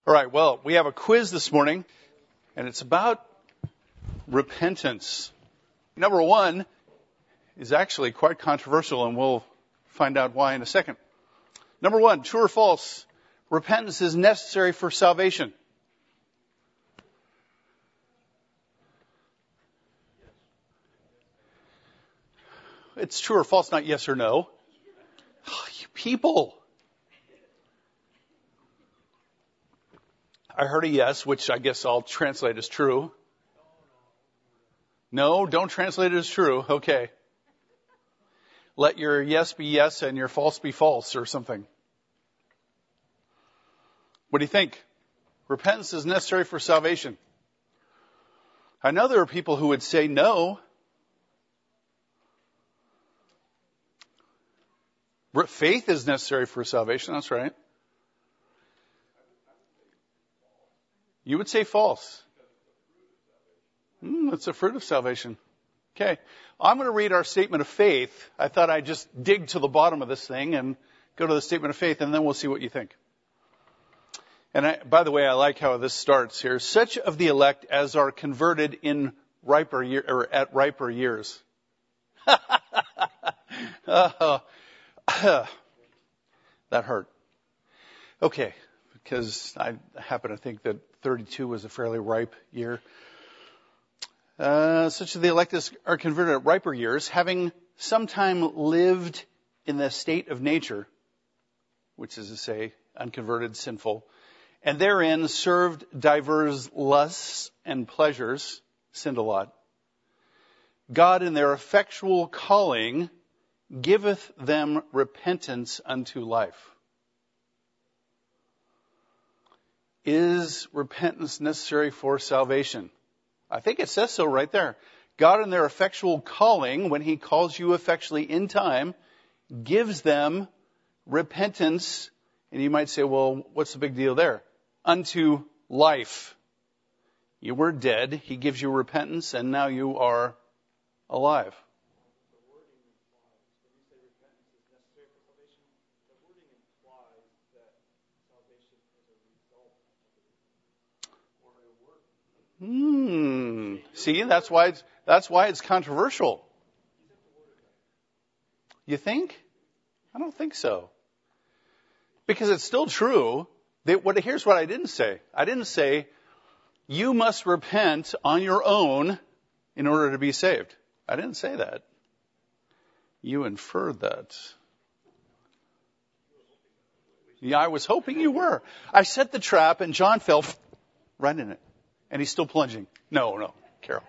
All right, well, we have a quiz this morning, and it's about repentance. Number one is actually quite controversial, and we'll find out why in a second. Number one, true or false? Repentance is necessary for salvation. It's true or false, not yes or no. Oh, you people. I heard a yes, which I guess I'll translate as true. No, don't translate it as true. Okay. Let your yes be yes and your false be false or something. What do you think? Repentance is necessary for salvation. I know there are people who would say no. Faith is necessary for salvation. That's right. You would say false. It's a fruit of salvation. Okay. I'm going to read our statement of faith. I thought I'd just dig to the bottom of this thing and go to the statement of faith, and then we'll see what you think. And by the way, I like how this starts here. Such of the elect as are converted in riper at riper years. That hurt. Okay, because I happen to think that 32 was a fairly ripe year. Such of the elect as are converted at riper years, having sometime lived in the state of nature, which is to say, unconverted, sinful, and therein served divers lusts and pleasures, sinned a lot. God in their effectual calling giveth them repentance unto life. Is repentance necessary for salvation? I think it says so right there. God in their effectual calling, when he calls you effectually in time, gives them repentance. And you might say, well, what's the big deal there? Unto life. You were dead. He gives you repentance, and now you are alive. See, that's why it's controversial. You think? I don't think so. Because it's still true. Here's what I didn't say. I didn't say you must repent on your own in order to be saved. I didn't say that. You inferred that. Yeah, I was hoping you were. I set the trap and John fell right in it. And he's still plunging. No, Carol.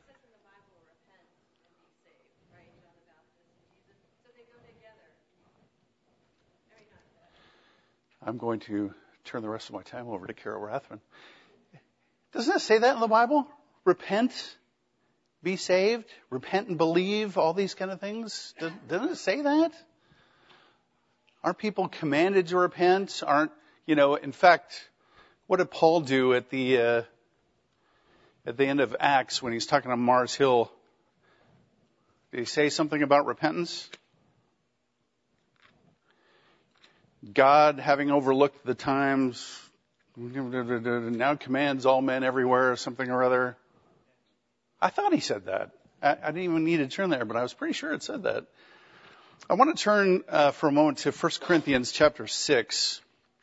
I'm going to turn the rest of my time over to Carol Rathman. Doesn't it say that in the Bible? Repent, be saved, repent and believe, all these kind of things. Doesn't it say that? Aren't people commanded to repent? In fact, what did Paul do at the end of Acts when he's talking on Mars Hill? Did he say something about repentance? God, having overlooked the times, now commands all men everywhere, or something or other. I thought he said that. I didn't even need to turn there, but I was pretty sure it said that. I want to turn for a moment to 1 Corinthians chapter 6.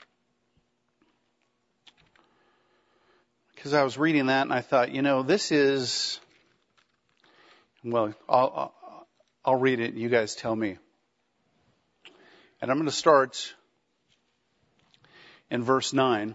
Because I was reading that and I thought, this is, well, I'll read it and you guys tell me. And I'm going to start in verse 9.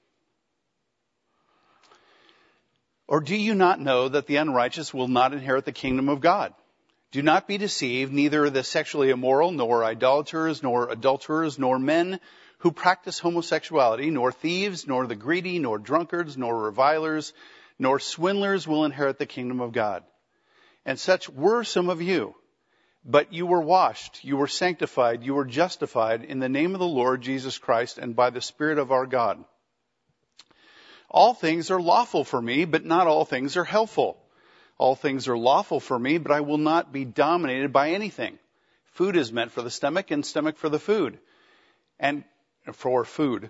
Or do you not know that the unrighteous will not inherit the kingdom of God? Do not be deceived, neither the sexually immoral, nor idolaters, nor adulterers, nor men who practice homosexuality, nor thieves, nor the greedy, nor drunkards, nor revilers, nor swindlers will inherit the kingdom of God. And such were some of you. But you were washed, you were sanctified, you were justified in the name of the Lord Jesus Christ and by the Spirit of our God. All things are lawful for me, but not all things are helpful. All things are lawful for me, but I will not be dominated by anything. Food is meant for the stomach and stomach for the food. And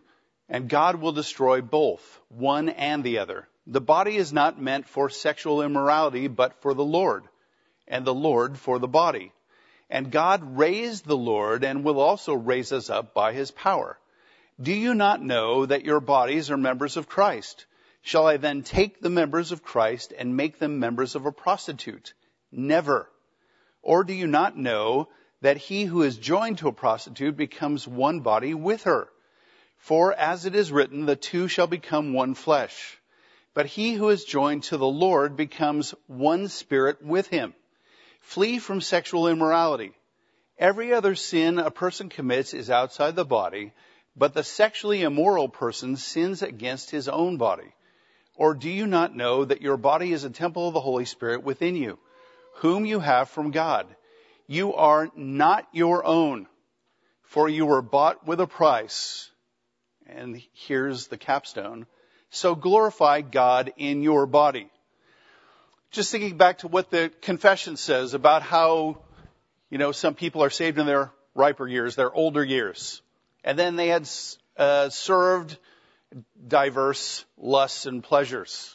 And God will destroy both, one and the other. The body is not meant for sexual immorality, but for the Lord, and the Lord for the body. And God raised the Lord and will also raise us up by his power. Do you not know that your bodies are members of Christ? Shall I then take the members of Christ and make them members of a prostitute? Never. Or do you not know that he who is joined to a prostitute becomes one body with her? For as it is written, the two shall become one flesh. But he who is joined to the Lord becomes one spirit with him. Flee from sexual immorality. Every other sin a person commits is outside the body, but the sexually immoral person sins against his own body. Or do you not know that your body is a temple of the Holy Spirit within you, whom you have from God? You are not your own, for you were bought with a price. And here's the capstone. So glorify God in your body. Just thinking back to what the confession says about how, some people are saved in their riper years, their older years. And then they had served diverse lusts and pleasures.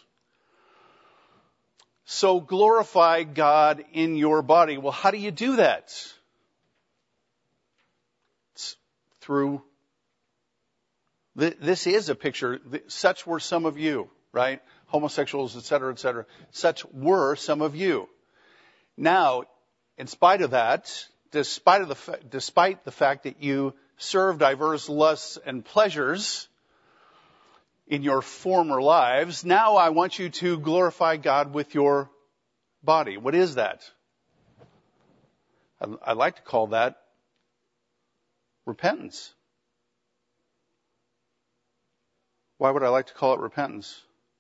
So glorify God in your body. Well, how do you do that? It's through... This is a picture. Such were some of you, right? Homosexuals, et cetera, et cetera. Such were some of you. Now, in spite of that, despite the fact that you serve diverse lusts and pleasures in your former lives, now I want you to glorify God with your body. What is that? I like to call that repentance. Why would I like to call it repentance?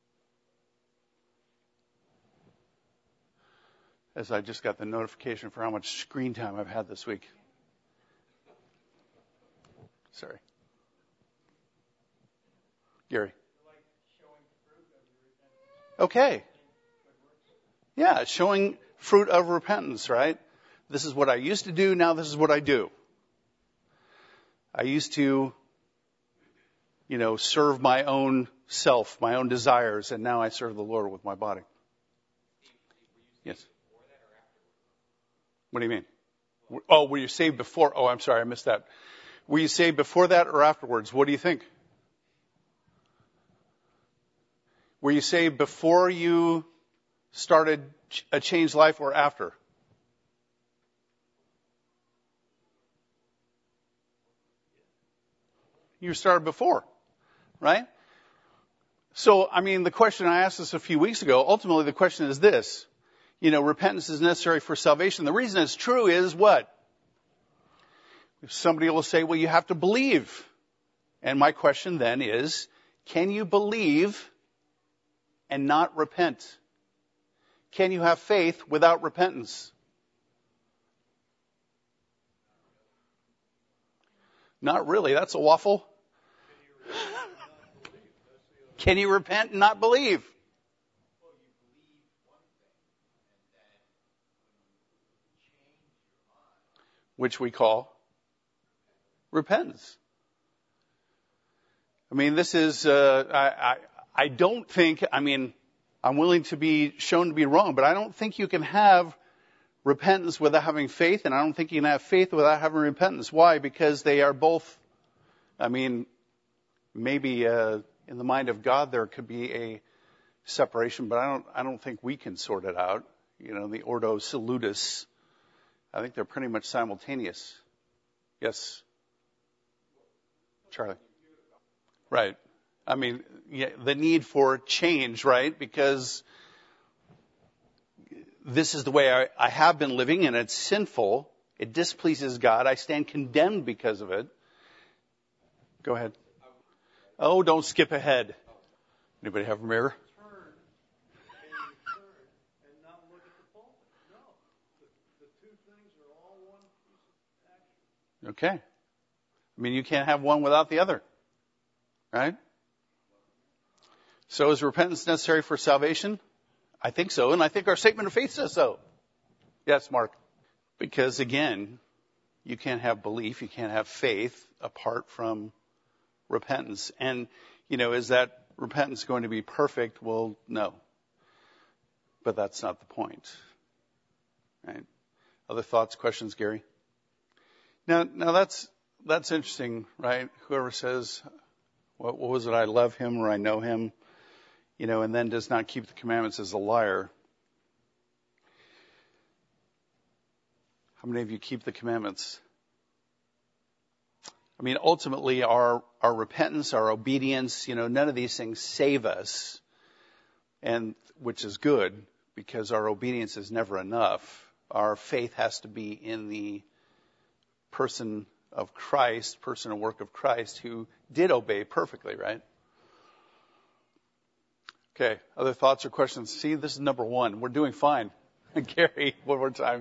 As I just got the notification for how much screen time I've had this week. Sorry. Gary. Okay. Yeah, showing fruit of repentance, right? This is what I used to do, now this is what I do. I used to serve my own self, my own desires, and now I serve the Lord with my body. Yes. What do you mean? Oh, were you saved before? Oh, I'm sorry, I missed that. Were you saved before that or afterwards? What do you think? Were you saved before you started a changed life or after? You started before. Right? So, the question I asked this a few weeks ago, ultimately the question is this. Repentance is necessary for salvation. The reason it's true is what? Somebody will say, well, you have to believe. And my question then is, can you believe and not repent? Can you have faith without repentance? Not really. That's a waffle. Can you repent and not believe? Which we call repentance. This is, I don't think, I'm willing to be shown to be wrong, but I don't think you can have repentance without having faith, and I don't think you can have faith without having repentance. Why? Because they are both, maybe, in the mind of God, there could be a separation, but I don't think we can sort it out. The ordo salutis. I think they're pretty much simultaneous. Yes, Charlie. Right. The need for change, right? Because this is the way I have been living, and it's sinful. It displeases God. I stand condemned because of it. Go ahead. Oh, don't skip ahead. Anybody have a mirror? Turn and not look at the pulpit. No. The two things are all one piece of action. Okay. You can't have one without the other. Right? So is repentance necessary for salvation? I think so, and I think our statement of faith says so. Yes, Mark. Because again, you can't have belief, you can't have faith apart from repentance. And, is that repentance going to be perfect? Well, no. But that's not the point. Right? Other thoughts, questions, Gary? Now that's interesting, right? Whoever says, what was it? I love him or I know him, and then does not keep the commandments is a liar. How many of you keep the commandments? I mean, ultimately, our repentance, our obedience, none of these things save us, and which is good because our obedience is never enough. Our faith has to be in the person of Christ, person and work of Christ, who did obey perfectly, right? Okay, other thoughts or questions? See, this is number 1. We're doing fine. Gary, one more time.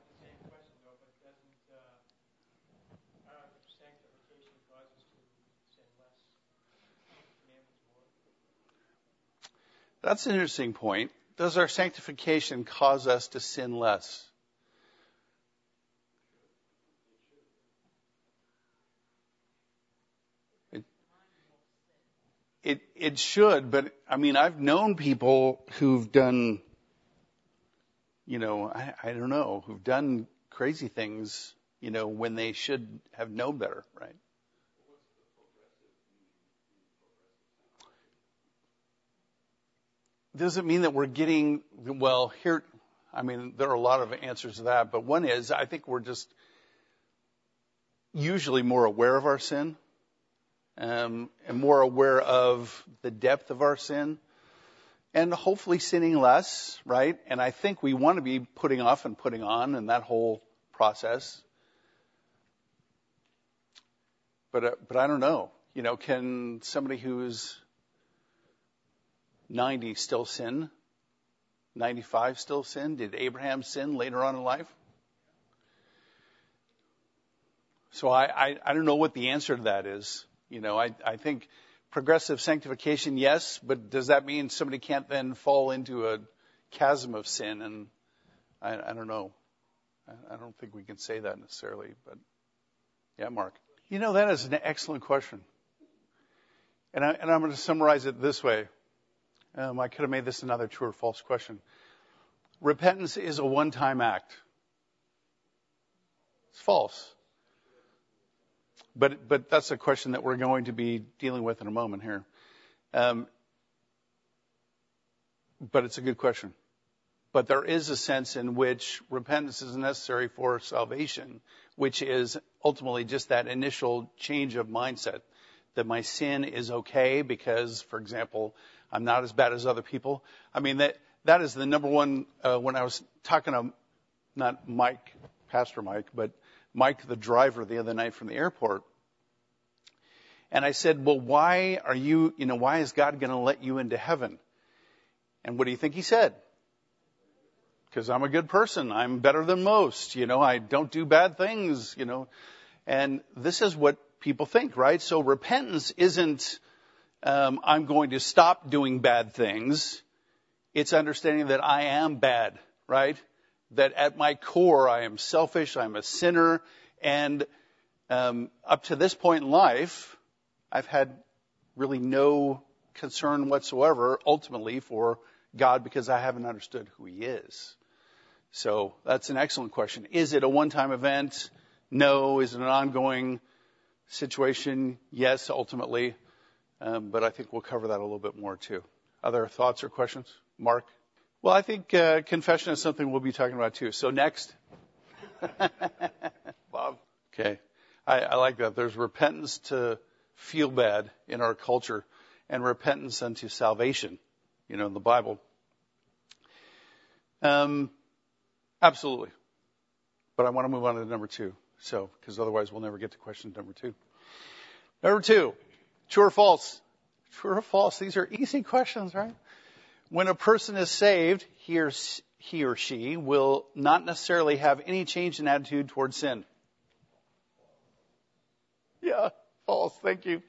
That's an interesting point. Does our sanctification cause us to sin less? It should, but I mean, I've known people who've done, I don't know, who've done crazy things, when they should have known better, right? Does it mean that we're getting, here, I mean, there are a lot of answers to that, but one is, I think we're just usually more aware of our sin, and more aware of the depth of our sin, and hopefully sinning less, right? And I think we want to be putting off and putting on in that whole process. But I don't know. Can somebody who's 90 still sin? 95 still sin? Did Abraham sin later on in life? So I don't know what the answer to that is. I think progressive sanctification, yes, but does that mean somebody can't then fall into a chasm of sin? And I don't know. I don't think we can say that necessarily, but yeah, Mark. That is an excellent question. And I'm going to summarize it this way. I could have made this another true or false question. Repentance is a one-time act. It's false. But that's a question that we're going to be dealing with in a moment here. But it's a good question. But there is a sense in which repentance is necessary for salvation, which is ultimately just that initial change of mindset, that my sin is okay because, for example, I'm not as bad as other people. I mean, that is the number one, when I was talking to, not Mike, Pastor Mike, but Mike, the driver, the other night from the airport. And I said, well, why is God going to let you into heaven? And what do you think he said? Because I'm a good person. I'm better than most. I don't do bad things, And this is what people think, right? So repentance isn't, I'm going to stop doing bad things. It's understanding that I am bad, right? That at my core, I am selfish, I'm a sinner, and up to this point in life, I've had really no concern whatsoever, ultimately, for God because I haven't understood who he is. So that's an excellent question. Is it a one-time event? No. Is it an ongoing situation? Yes, ultimately. But I think we'll cover that a little bit more, too. Other thoughts or questions? Mark? Well, I think confession is something we'll be talking about, too. So next. Bob. Okay. I like that. There's repentance to feel bad in our culture and repentance unto salvation, in the Bible. Absolutely. But I want to move on to number 2. So, because otherwise we'll never get to question number 2. Number 2, true or false? True or false? These are easy questions, right? When a person is saved, he or she will not necessarily have any change in attitude towards sin. Yeah, false. Thank you.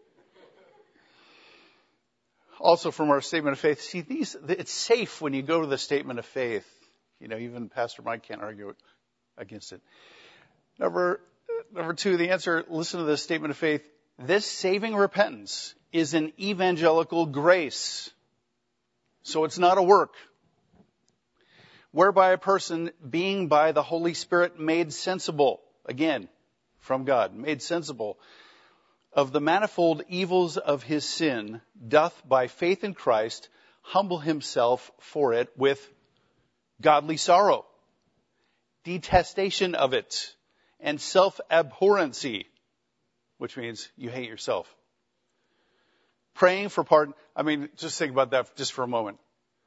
Also from our statement of faith, see, it's safe when you go to the statement of faith. Even Pastor Mike can't argue against it. Number 2, the answer, listen to the statement of faith. This saving repentance is an evangelical grace. So it's not a work. Whereby a person, being by the Holy Spirit made sensible, again, from God, made sensible, of the manifold evils of his sin, doth by faith in Christ humble himself for it with godly sorrow, detestation of it, and self-abhorrency, which means you hate yourself. Praying for pardon. I mean, just think about that just for a moment.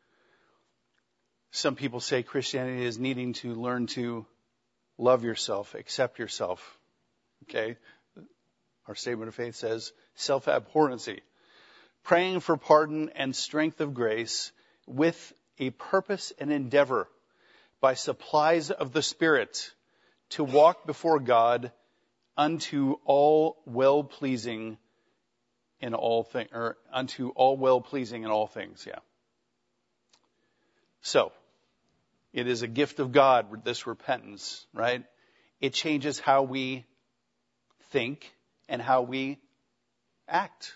Some people say Christianity is needing to learn to love yourself, accept yourself. Okay? Our statement of faith says self-abhorrency. Praying for pardon and strength of grace with a purpose and endeavor by supplies of the Spirit to walk before God unto all well-pleasing in all things, or unto all well-pleasing in all things, yeah. So, it is a gift of God, this repentance, right? It changes how we think and how we act.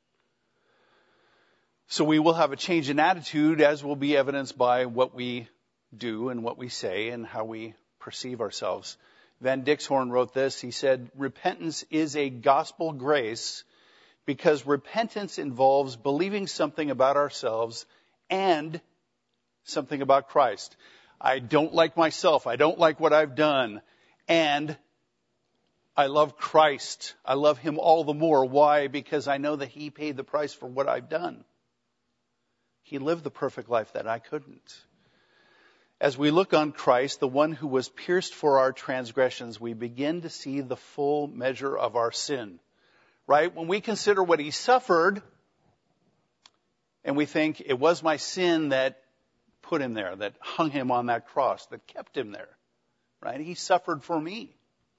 So we will have a change in attitude, as will be evidenced by what we do and what we say and how we perceive ourselves. Van Dixhoorn wrote this. He said, repentance is a gospel grace because repentance involves believing something about ourselves and something about Christ. I don't like myself. I don't like what I've done. And I love Christ. I love him all the more. Why? Because I know that he paid the price for what I've done. He lived the perfect life that I couldn't. As we look on Christ, the one who was pierced for our transgressions, we begin to see the full measure of our sin. Right? When we consider what he suffered, and we think it was my sin that put him there, that hung him on that cross, that kept him there. Right? He suffered for me.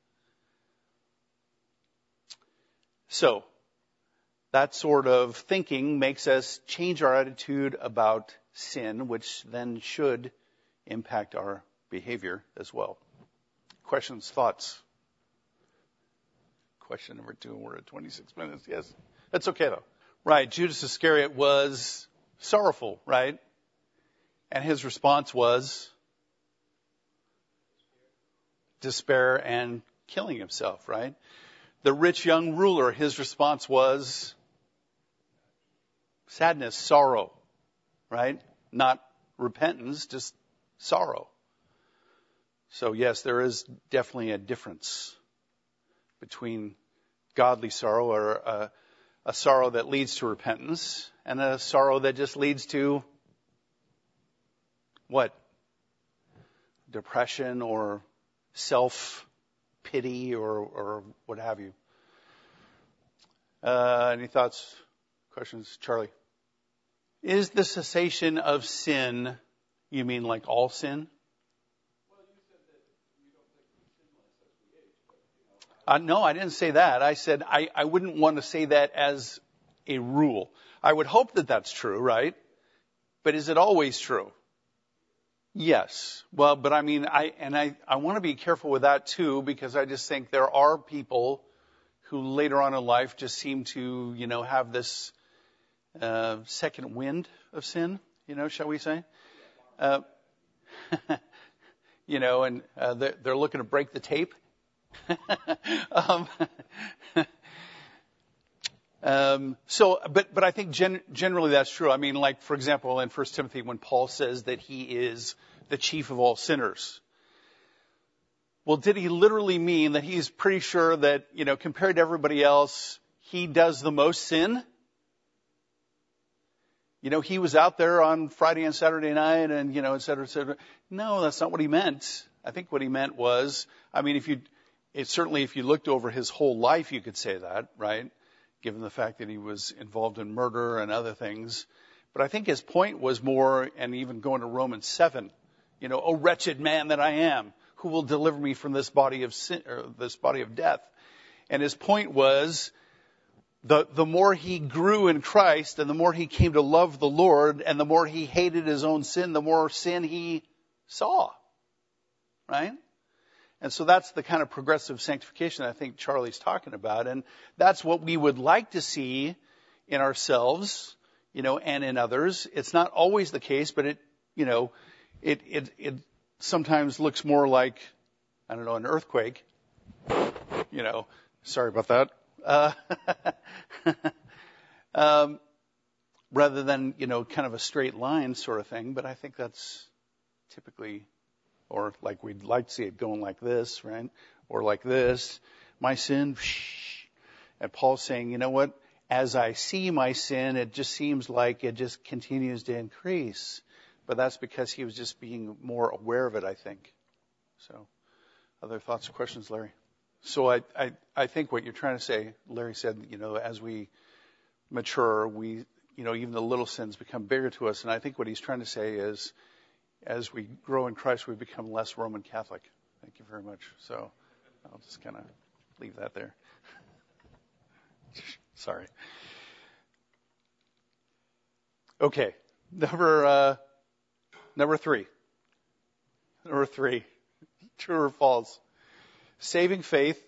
So, that sort of thinking makes us change our attitude about sin, which then should impact our behavior as well. Questions, thoughts? Question number 2, we're at 26 minutes. Yes. That's okay though. Right. Judas Iscariot was sorrowful, right? And his response was despair and killing himself, right? The rich young ruler, his response was sadness, sorrow, right? Not repentance, just sorrow. So yes, there is definitely a difference between godly sorrow, or a sorrow that leads to repentance, and a sorrow that just leads to what? Depression or self-pity or what have you. Any thoughts, questions? Charlie? Is the cessation of sin, you mean like all sin? Well, you said that you don't think we sin less as we age, but, No, I didn't say that. I said I wouldn't want to say that as a rule. I would hope that that's true, right? But is it always true? Yes. Well, but I mean, I want to be careful with that too, because I just think there are people who later on in life just seem to, have this second wind of sin, shall we say? And they're looking to break the tape. But I think generally that's true. I mean, like, for example, in 1 Timothy, when Paul says that he is the chief of all sinners. Well, did he literally mean that he's pretty sure that, compared to everybody else, he does the most sin? He was out there on Friday and Saturday night and, et cetera, et cetera. No, that's not what he meant. I think what he meant was, I mean, if you looked over his whole life, you could say that, right? Given the fact that he was involved in murder and other things. But I think his point was more, and even going to Romans 7, O wretched man that I am, who will deliver me from this body of sin, or this body of death? And his point was, the more he grew in Christ, and the more he came to love the Lord, and the more he hated his own sin, the more sin he saw. Right? And so that's the kind of progressive sanctification I think Charlie's talking about. And that's what we would like to see in ourselves, and in others. It's not always the case, but it sometimes looks more like, I don't know, an earthquake. Sorry about that. Rather than, kind of a straight line sort of thing. But I think that's typically, or like we'd like to see it going like this, right? Or like this. My sin, and Paul's saying, you know what? As I see my sin, it just seems like it just continues to increase. But that's because he was just being more aware of it, I think. So, other thoughts or questions, Larry? So I think what you're trying to say, Larry said, as we mature, we, even the little sins become bigger to us. And I think what he's trying to say is, as we grow in Christ, we become less Roman Catholic. Thank you very much. So I'll just kind of leave that there. Sorry. Okay. Number 3. Number 3. True or false? Saving faith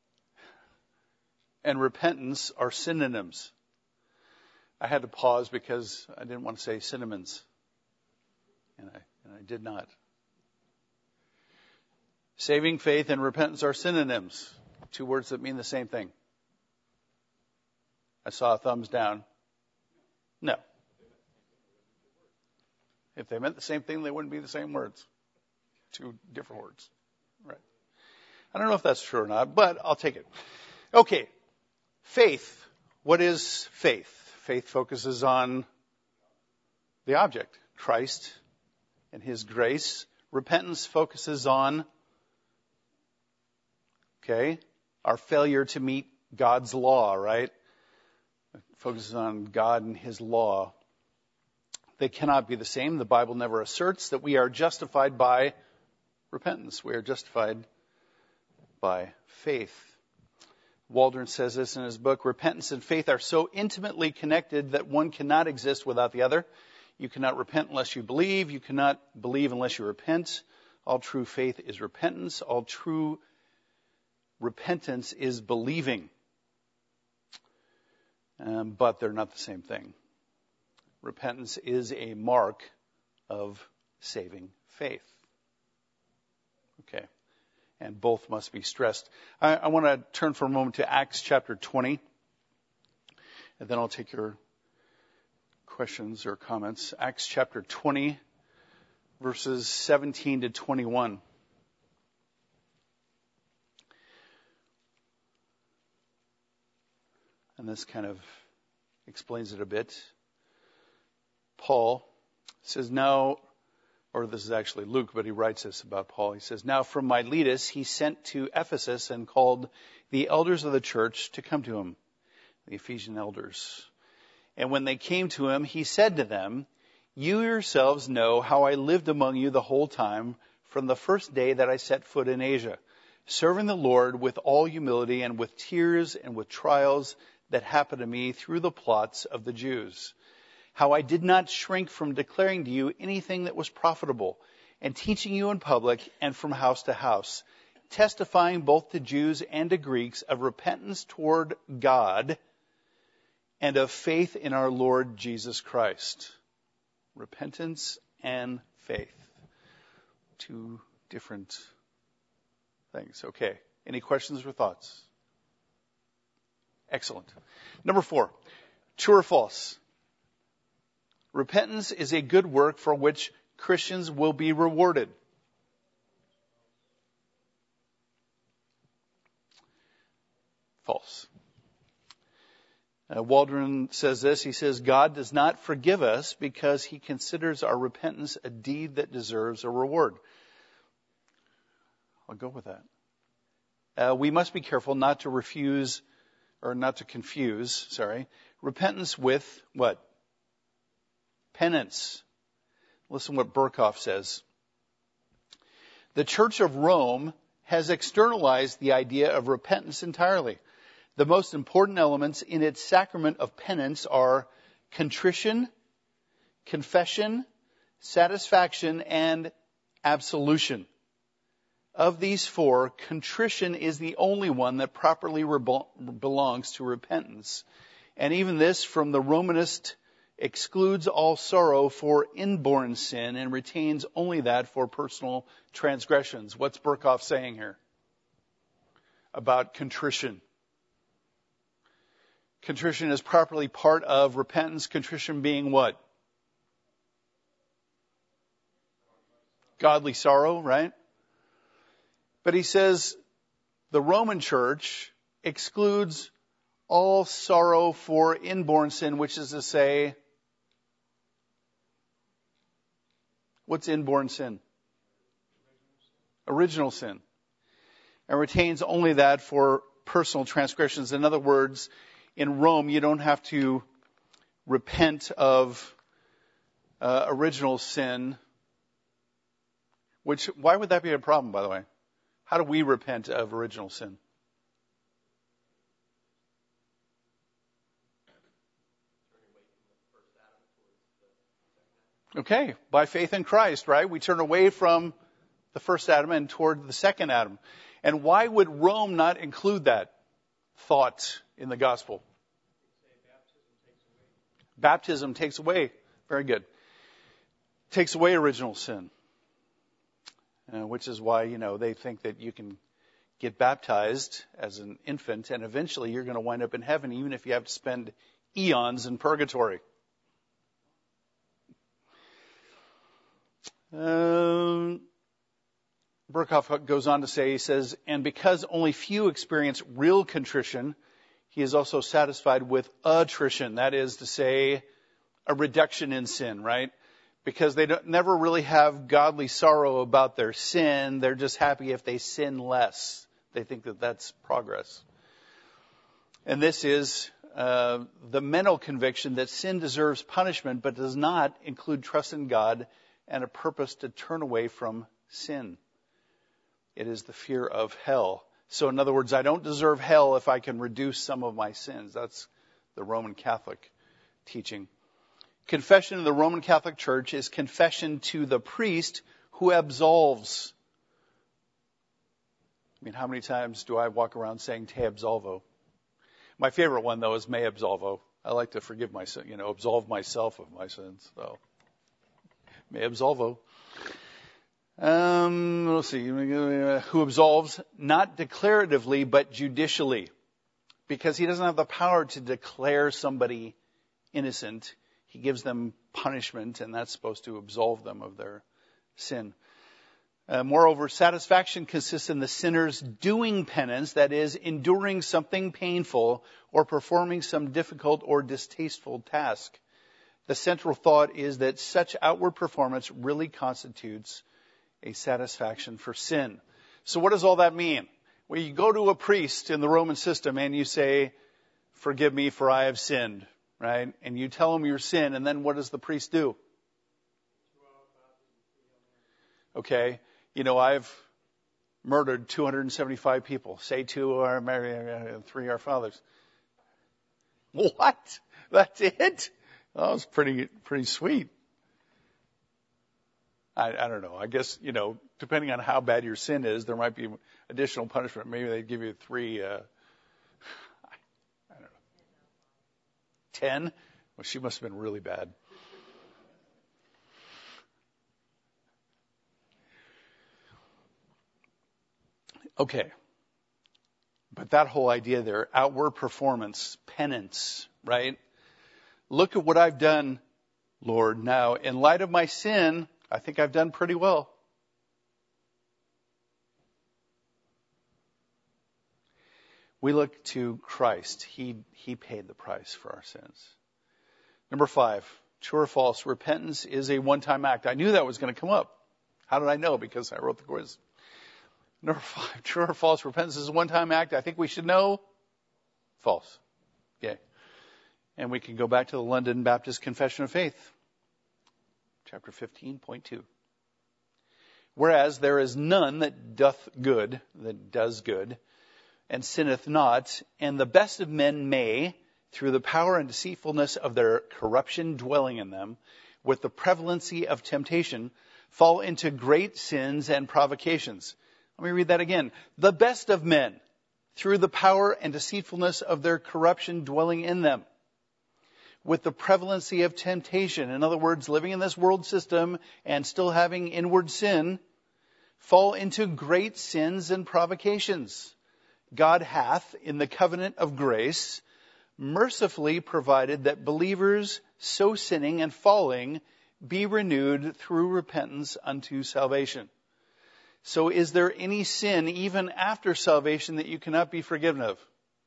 and repentance are synonyms. I had to pause because I didn't want to say cinnamons. And I did not. Saving faith and repentance are synonyms. 2 words that mean the same thing. I saw a thumbs down. No. If they meant the same thing, they wouldn't be the same words. 2 different words. Right. I don't know if that's true or not, but I'll take it. Okay. Faith. What is faith? Faith focuses on the object, Christ and his grace. Repentance focuses on, our failure to meet God's law, right? It focuses on God and his law. They cannot be the same. The Bible never asserts that we are justified by repentance. We are justified by faith. Waldron says this in his book, repentance and faith are so intimately connected that one cannot exist without the other. You cannot repent unless you believe. You cannot believe unless you repent. All true faith is repentance. All true repentance is believing. But they're not the same thing. Repentance is a mark of saving faith. Okay. And both must be stressed. I want to turn for a moment to Acts chapter 20. And then I'll take your questions or comments. Acts chapter 20, verses 17 to 21. And this kind of explains it a bit. Paul says, now, or this is actually Luke, but he writes this about Paul. He says, now from Miletus he sent to Ephesus and called the elders of the church to come to him, the Ephesian elders. And when they came to him, he said to them, you yourselves know how I lived among you the whole time from the first day that I set foot in Asia, serving the Lord with all humility and with tears and with trials that happened to me through the plots of the Jews. How I did not shrink from declaring to you anything that was profitable, and teaching you in public and from house to house, testifying both to Jews and to Greeks of repentance toward God and of faith in our Lord Jesus Christ. Repentance and faith. 2 different things. Okay. Any questions or thoughts? Excellent. Number 4. True or false? Repentance is a good work for which Christians will be rewarded. False. Waldron says this. He says, God does not forgive us because he considers our repentance a deed that deserves a reward. I'll go with that. We must be careful not to confuse repentance with what? Penance. Listen what Burkhoff says. The Church of Rome has externalized the idea of repentance entirely. The most important elements in its sacrament of penance are contrition, confession, satisfaction, and absolution. Of these four, contrition is the only one that properly belongs to repentance. And even this, from the Romanist, excludes all sorrow for inborn sin and retains only that for personal transgressions. What's Berkhoff saying here about contrition? Contrition is properly part of repentance. Contrition being what? Godly sorrow, right? But he says the Roman Church excludes all sorrow for inborn sin, which is to say, what's inborn sin? Original sin. And retains only that for personal transgressions. In other words, in Rome, you don't have to repent of original sin. Why would that be a problem, by the way? How do we repent of original sin? Okay, by faith in Christ, right? We turn away from the first Adam and toward the second Adam. And why would Rome not include that thought in the gospel? Baptism takes away. Very good. Takes away original sin. Which is why, they think that you can get baptized as an infant and eventually you're going to wind up in heaven even if you have to spend eons in purgatory. Berkhoff goes on to say, he says, and because only few experience real contrition, he is also satisfied with attrition. That is to say, a reduction in sin, right? Because they never really have godly sorrow about their sin. They're just happy if they sin less. They think that that's progress. And this is the mental conviction that sin deserves punishment, but does not include trust in God and a purpose to turn away from sin. It is the fear of hell. So in other words, I don't deserve hell if I can reduce some of my sins. That's the Roman Catholic teaching. Confession in the Roman Catholic Church is confession to the priest who absolves. I mean, how many times do I walk around saying te absolvo? My favorite one, though, is me absolvo. I like to forgive myself, absolve myself of my sins. So, me absolvo. Let's see. Who absolves, not declaratively, but judicially. Because he doesn't have the power to declare somebody innocent. He gives them punishment, and that's supposed to absolve them of their sin. Moreover, satisfaction consists in the sinner's doing penance, that is, enduring something painful or performing some difficult or distasteful task. The central thought is that such outward performance really constitutes a satisfaction for sin. So what does all that mean? Well, you go to a priest in the Roman system and you say, forgive me for I have sinned. Right? And you tell him your sin, and then what does the priest do? Okay. I've murdered 275 people. Say 2 are 3 are fathers. What? That's it? That was pretty sweet. I don't know. I guess, depending on how bad your sin is, there might be additional punishment. Maybe they'd give you 3, 10? Well, she must have been really bad. Okay. But that whole idea there, outward performance, penance, right? Look at what I've done, Lord. Now, in light of my sin, I think I've done pretty well. We look to Christ. He paid the price for our sins. Number 5, true or false, repentance is a one-time act. I knew that was going to come up. How did I know? Because I wrote the quiz. Number 5, true or false, repentance is a one-time act. I think we should know. False. Okay. And we can go back to the London Baptist Confession of Faith. Chapter 15.2. Whereas there is none that does good, and sinneth not, and the best of men may, through the power and deceitfulness of their corruption dwelling in them, with the prevalency of temptation, fall into great sins and provocations. Let me read that again. The best of men, through the power and deceitfulness of their corruption dwelling in them, with the prevalency of temptation, in other words, living in this world system and still having inward sin, fall into great sins and provocations. God hath, in the covenant of grace, mercifully provided that believers so sinning and falling be renewed through repentance unto salvation. So is there any sin even after salvation that you cannot be forgiven of?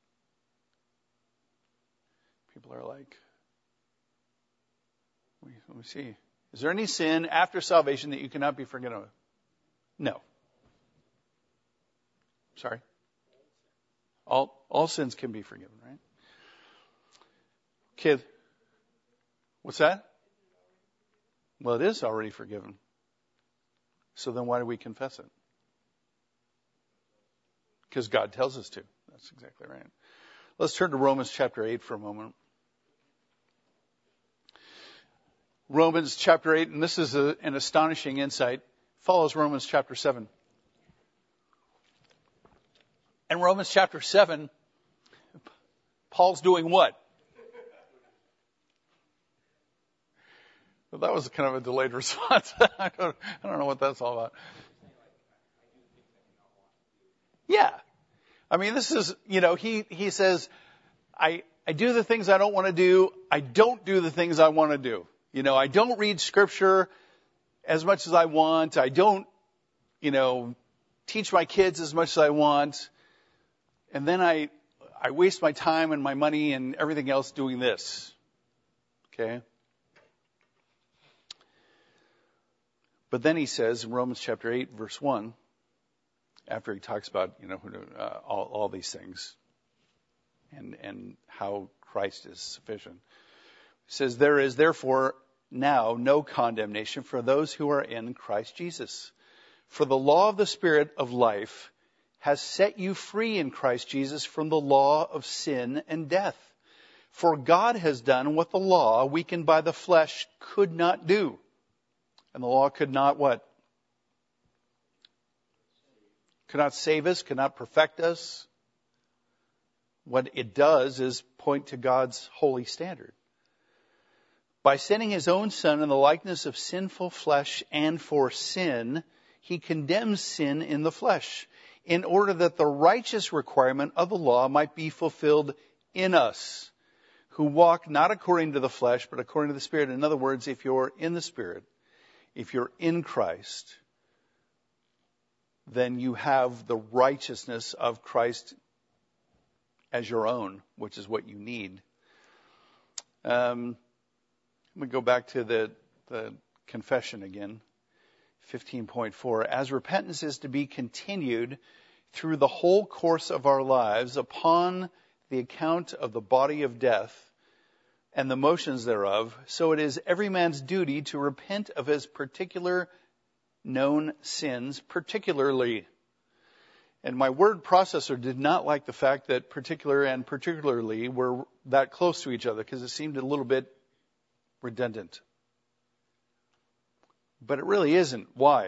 People are like, let me see. Is there any sin after salvation that you cannot be forgiven of? No. Sorry? All sins can be forgiven, right? Okay. What's that? Well, it is already forgiven. So then why do we confess it? Because God tells us to. That's exactly right. Let's turn to Romans chapter 8 for a moment. Romans chapter 8, and this is an astonishing insight, follows Romans chapter 7. In Romans chapter 7, Paul's doing what? Well, that was kind of a delayed response. I don't know what that's all about. Yeah. I mean, this is, he says, I do the things I don't want to do. I don't do the things I want to do. I don't read scripture as much as I want. I don't, teach my kids as much as I want. And then I waste my time and my money and everything else doing this. Okay? But then he says in Romans chapter 8, verse 1, after he talks about, all these things and how Christ is sufficient, he says, there is therefore now no condemnation for those who are in Christ Jesus. For the law of the Spirit of life has set you free in Christ Jesus from the law of sin and death. For God has done what the law, weakened by the flesh, could not do. And the law could not what? Could not save us, could not perfect us. What it does is point to God's holy standard. By sending his own Son in the likeness of sinful flesh and for sin, he condemns sin in the flesh, in order that the righteous requirement of the law might be fulfilled in us, who walk not according to the flesh, but according to the Spirit. In other words, if you're in the Spirit, if you're in Christ, then you have the righteousness of Christ as your own, which is what you need. Let me go back to the confession again. 15.4. As repentance is to be continued through the whole course of our lives upon the account of the body of death and the motions thereof, so it is every man's duty to repent of his particular known sins, particularly. And my word processor did not like the fact that particular and particularly were that close to each other, because it seemed a little bit redundant. But it really isn't. Why?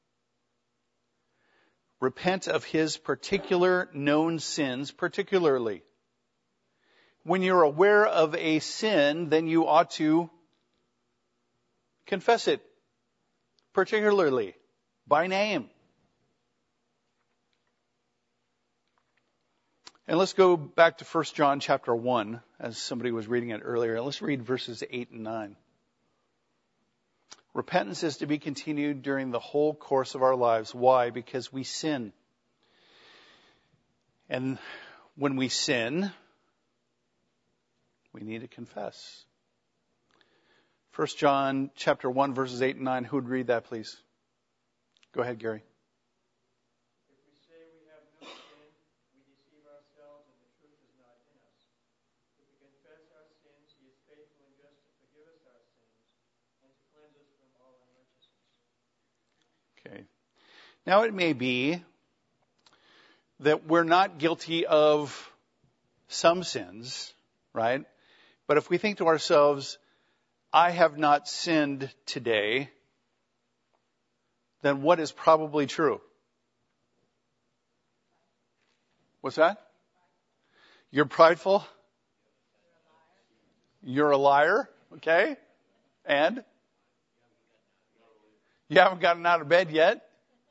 Repent of his particular known sins, particularly. When you're aware of a sin, then you ought to confess it, particularly, by name. And let's go back to 1 John chapter 1, as somebody was reading it earlier. Let's read verses 8 and 9. Repentance is to be continued during the whole course of our lives. Why? Because we sin. And when we sin, we need to confess. 1 John chapter 1, verses 8 and 9. Who would read that, please? Go ahead, Gary. If we say we have no sin, we deceive ourselves and the truth is not in us. If we confess our sins, he is faithful and just to forgive us our sins and to cleanse us from all unrighteousness. Okay. Now it may be that we're not guilty of some sins, right? But if we think to ourselves, I have not sinned today, then what is probably true? What's that? You're prideful? You're a liar? Okay. And? You haven't gotten out of bed yet?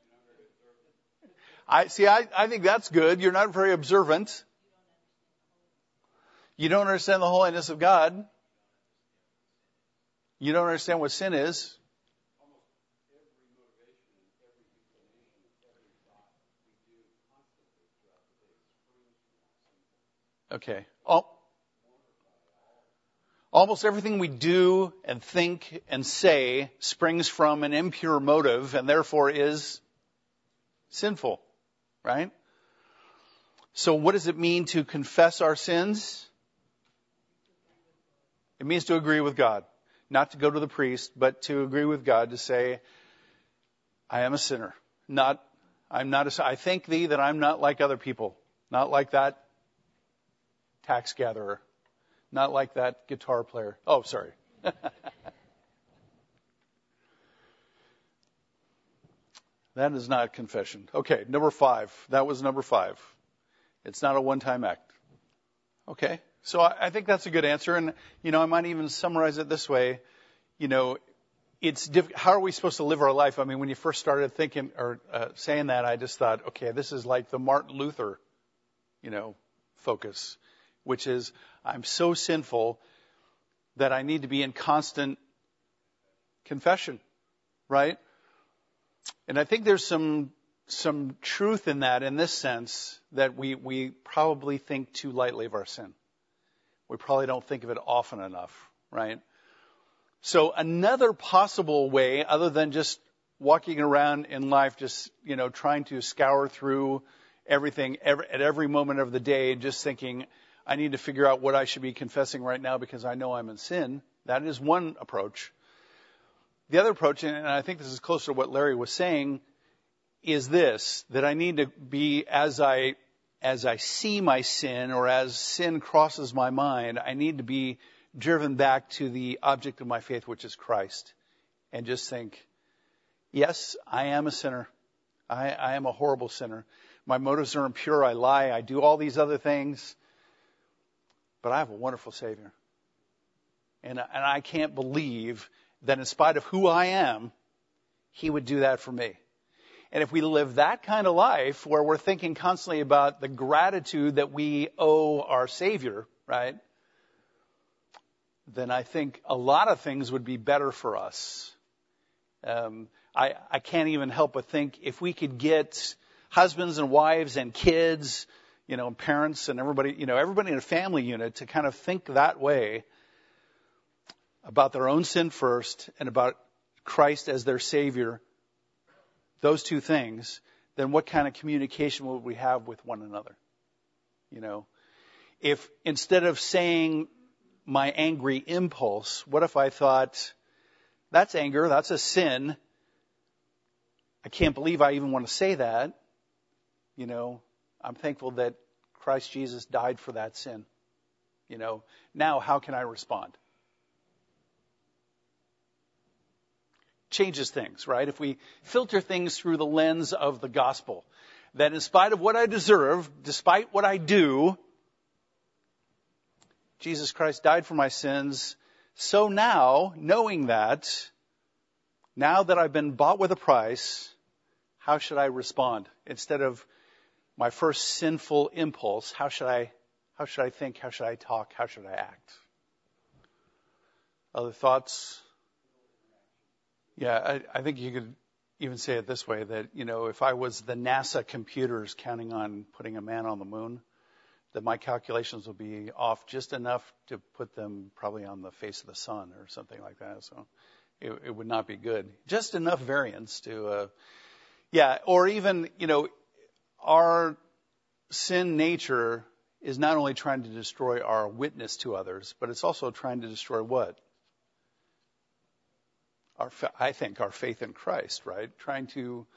I think that's good. You're not very observant. You don't understand the holiness of God. You don't understand what sin is. Okay. Almost everything we do and think and say springs from an impure motive and therefore is sinful, right? So what does it mean to confess our sins? It means to agree with God. Not to go to the priest, but to agree with God to say, I am a sinner. I thank thee that I'm not like other people. Not like that tax gatherer. Not like that guitar player. Oh, sorry. That is not confession. Okay, number 5. That was number 5. It's not a one-time act. Okay, so I think that's a good answer. And, I might even summarize it this way. How are we supposed to live our life? I mean, when you first started thinking or saying that, I just thought, okay, this is like the Martin Luther, focus, which is I'm so sinful that I need to be in constant confession, right? And I think there's some truth in that, in this sense, that we probably think too lightly of our sin. We probably don't think of it often enough, right? So another possible way, other than just walking around in life, just, trying to scour through everything at every moment of the day, just thinking, I need to figure out what I should be confessing right now because I know I'm in sin. That is one approach. The other approach, and I think this is closer to what Larry was saying, is this, that I need to be, as I see my sin or as sin crosses my mind, I need to be driven back to the object of my faith, which is Christ, and just think, yes, I am a sinner. I am a horrible sinner. My motives are impure. I lie. I do all these other things. But I have a wonderful Savior. And I can't believe that in spite of who I am, He would do that for me. And if we live that kind of life where we're thinking constantly about the gratitude that we owe our Savior, right? Then I think a lot of things would be better for us. I can't even help but think if we could get husbands and wives and kids, and parents and everybody in a family unit to kind of think that way about their own sin first and about Christ as their Savior, those two things, then what kind of communication would we have with one another? If instead of saying my angry impulse, what if I thought, that's anger, that's a sin. I can't believe I even want to say that. I'm thankful that Christ Jesus died for that sin. Now how can I respond? Changes things, right? If we filter things through the lens of the gospel, that in spite of what I deserve, despite what I do, Jesus Christ died for my sins. So now, knowing that, now that I've been bought with a price, how should I respond? Instead of my first sinful impulse, how should I think? How should I talk? How should I act? Other thoughts? Yeah, I think you could even say it this way, that, if I was the NASA computers counting on putting a man on the moon, that my calculations would be off just enough to put them probably on the face of the sun or something like that. So it would not be good. Just enough variance to, or even, our sin nature is not only trying to destroy our witness to others, but it's also trying to destroy what? I think our faith in Christ, right? Trying to,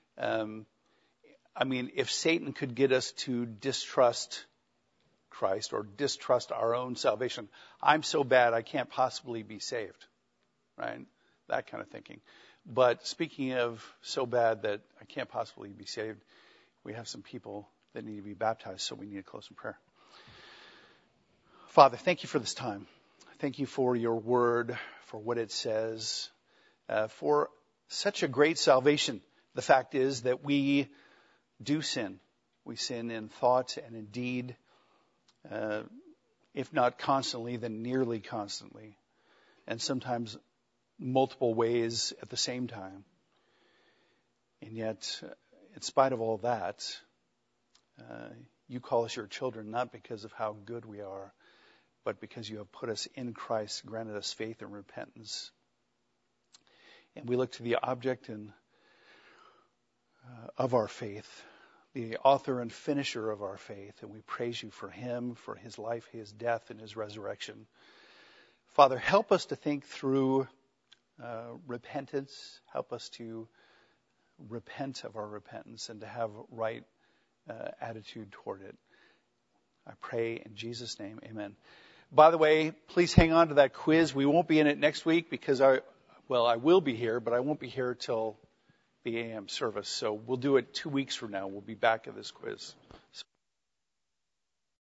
if Satan could get us to distrust Christ or distrust our own salvation, I'm so bad I can't possibly be saved, right? That kind of thinking. But speaking of so bad that I can't possibly be saved, we have some people that need to be baptized, so we need to close in prayer. Father, thank you for this time. Thank you for your word, for what it says, for such a great salvation. The fact is that we do sin. We sin in thought and in deed, if not constantly, then nearly constantly, and sometimes multiple ways at the same time. And yet, in spite of all that, you call us your children, not because of how good we are, but because you have put us in Christ, granted us faith and repentance. And we look to the object of our faith, the author and finisher of our faith, and we praise you for him, for his life, his death, and his resurrection. Father, help us to think through repentance. Help us to repent of our repentance and to have right attitude toward it. I pray in Jesus' name, amen. By the way, please hang on to that quiz. We won't be in it next week because I will be here, but I won't be here till the AM service. So we'll do it 2 weeks from now. We'll be back at this quiz.